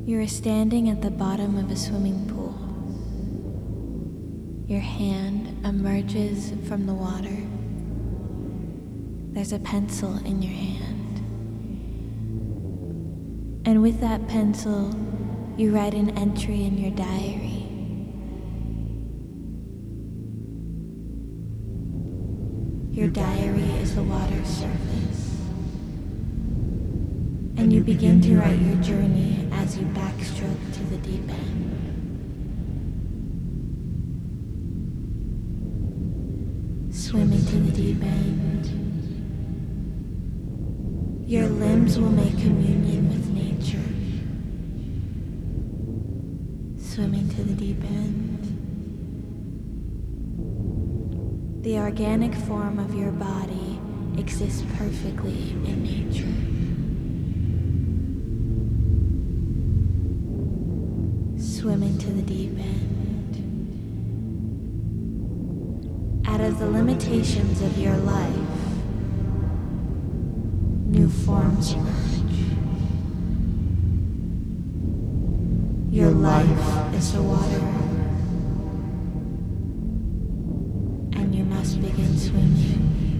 You are standing at the bottom of a swimming pool. Your hand emerges from the water. There's a pencil in your hand. And with that pencil, you write an entry in your diary. Your diary is the water's surface. And you begin to write your journey as you backstroke to the deep end. Swimming to the deep end. Your limbs will make communion with nature. Swimming to the deep end. The organic form of your body exists perfectly in nature. Swimming to the deep end. Out of the limitations of your life, new forms emerge. Your life is the water, and you must begin swimming.